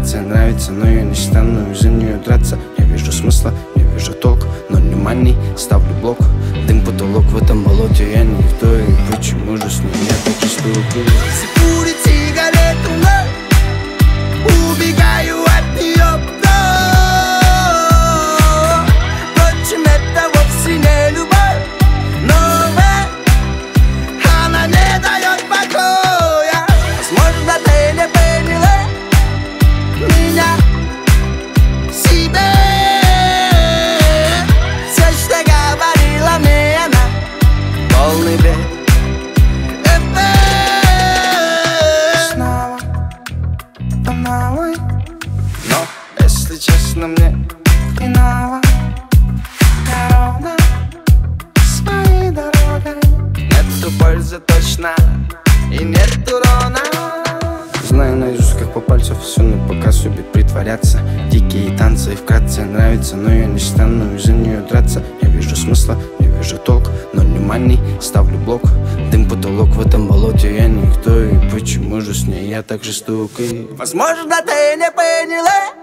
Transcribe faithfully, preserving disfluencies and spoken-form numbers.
вкратце нравится, но я не стану из-за нее драться. Я вижу смысла, я вижу толк, но не money, ставлю блок. Дым потолок в этом болоте, я никто, и почему же с ней я так жестокий? Курит сигарету вновь, убегаю от нее вновь. Впрочем, это вовсе не любовь, но она не дает покоя. Возможно, ты не поняла меня себе. Все, что говорила мне она, полный бред. Снова по новой, но, если честно, мне хреново. Я ровно своей дорогой. Нету пользы точно и нет урона. Знаю наизусть, как по пальцу все на показ любит притворяться. Дикие танцы вкратце нравится, но я не стану из-за нее драться. Я вижу смысла, я вижу толк, но не money, ставлю блок. Дым потолок в этом болоте, я никто, и почему же с ней я так жестокий? Возможно, ты не поняла